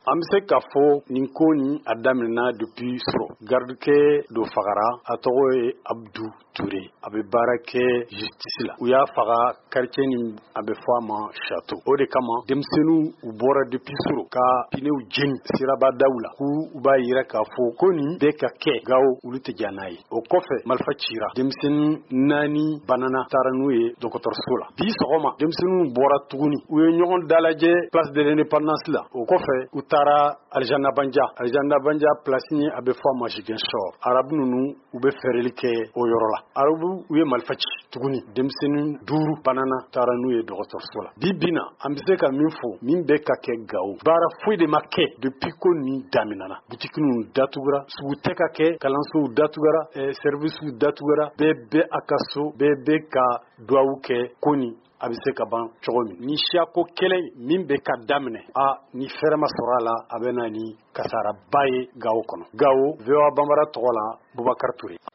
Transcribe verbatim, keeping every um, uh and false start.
An bɛ se k'a fɔ nin ko nin a daminɛna depuis sɔrɔ garidikɛ dɔ fagara a tɔgɔ ye Abudu Ture a bɛ baara kɛ justice la u y'a faga quartier nin a bɛ fɔ a ma Chateau o de kama denmisɛnninw u bɔra depuis sɔrɔ ka pinew jeni sirabadaw la k'u b'a yira k'a fɔ ko nin bɛ ka kɛ Gawo olu tɛ diya n'a ye o kɔfɛ marifa cira denmisɛnnin naani banana taara n'u ye dɔgɔtɔrɔso la bi sɔgɔma denmisɛnninw bɔra tuguni u ye ɲɔgɔn dalajɛ place de l'indépendance la o kɔfɛ u taara Alijana Banja Alijana Banja place ni a bɛ fɔ a ma Ziguinchor arabu ninnu u bɛ fɛrɛli kɛ o yɔrɔ la arabu u ye marifa ci tuguni denmisɛnnin duuru banana taara n'u ye dɔgɔtɔrɔso la bi bi na an bɛ se ka min fɔ min bɛ ka kɛ Gawo baara foyi de ma kɛ depuis ko nin daminɛna butikininw datugura sugu tɛ ka kɛ kalansow datugura eh, services datugura bɛɛ bɛ a ka so bɛɛ bɛ ka duwawu kɛ ko nin a bɛ se ka ban cogo min ni siyako kɛlɛ min bɛ ka daminɛ a ni fɛrɛ ma sɔrɔ a la a bɛ na ni kasaraba ye Gawo kɔnɔ Gawo V O A Banbara tɔgɔ la Bubakari Ture